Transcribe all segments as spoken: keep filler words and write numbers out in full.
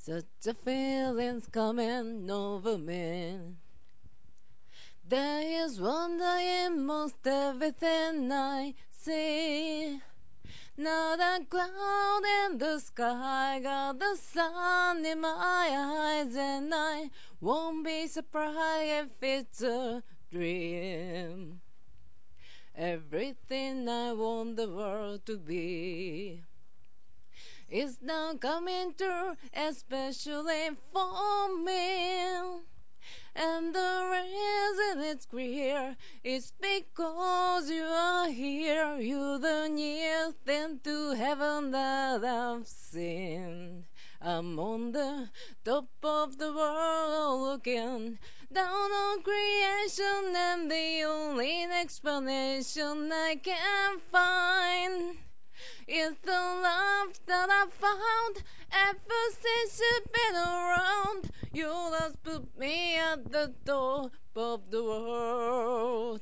Such a feeling's coming over me. There is wonder in most everything I see. Not a cloud in the sky, got the sun in my eyes, and I won't be surprised if it's a dream. Everything I want the world to be is now coming true, especially for me. And the reason it's clear is because you are here. You're the nearest thing to heaven that I've seen. I'm on the top of the world looking down on creation, and the only explanation I can find is the love that I found ever since you've been around. You just put me at the top of the world.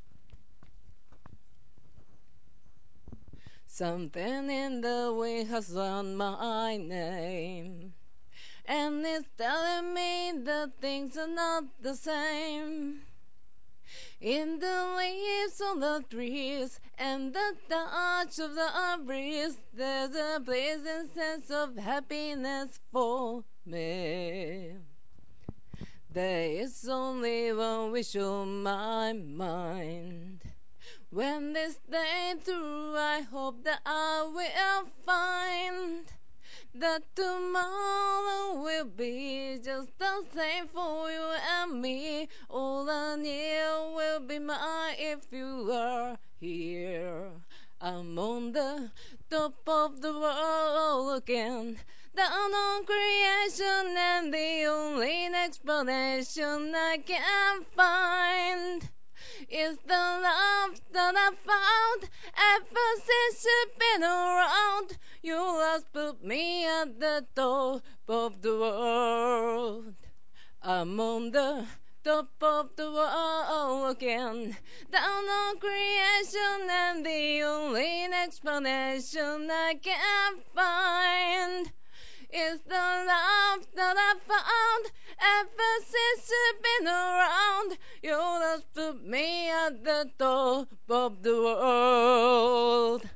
Something in the wind has learned my name, and it's telling me that things are not the same. In the leaves on the trees and the touch of the breeze, there's a pleasant sense of happiness for me. There is only one wish on my mind. When this day through, I hope that I will find that tomorrow will be just the same for you and me. All I need will be mine if you are here. I'm on the top of the world looking down on creation, and the only explanation I can find is the love that I found ever since you've been around. You just put me at the top of the world. I'm on the top of the world looking down on creation, and the only explanation I can find is the love that I found ever since you've been around. You just put me at the top of the world.